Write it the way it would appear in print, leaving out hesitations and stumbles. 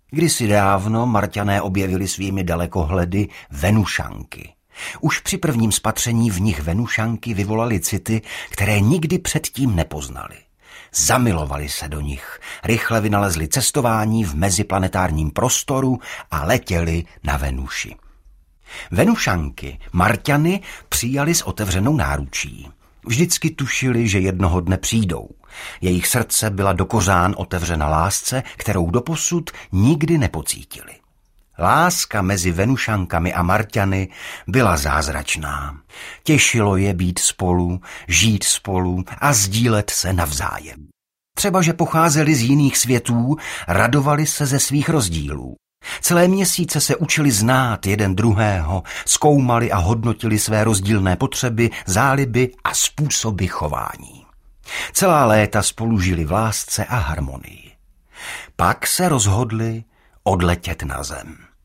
Kdysi dávno Marťané objevili svými dalekohledy Venušanky. Už při prvním spatření v nich Venušanky vyvolali city, které nikdy předtím nepoznali. Zamilovali se do nich, rychle vynalezli cestování v meziplanetárním prostoru a letěli na Venuši. Venušanky Marťany přijali s otevřenou náručí. Vždycky tušili, že jednoho dne přijdou. Jejich srdce byla do kořán otevřena lásce, kterou doposud nikdy nepocítili. Láska mezi Venušankami a Marťany byla zázračná. Těšilo je být spolu, žít spolu a sdílet se navzájem. Třeba, že pocházeli z jiných světů, radovali se ze svých rozdílů. Celé měsíce se učili znát jeden druhého, zkoumali a hodnotili své rozdílné potřeby, záliby a způsoby chování. Celá léta spolu žili v lásce a harmonii. Pak se rozhodli odletět na zem.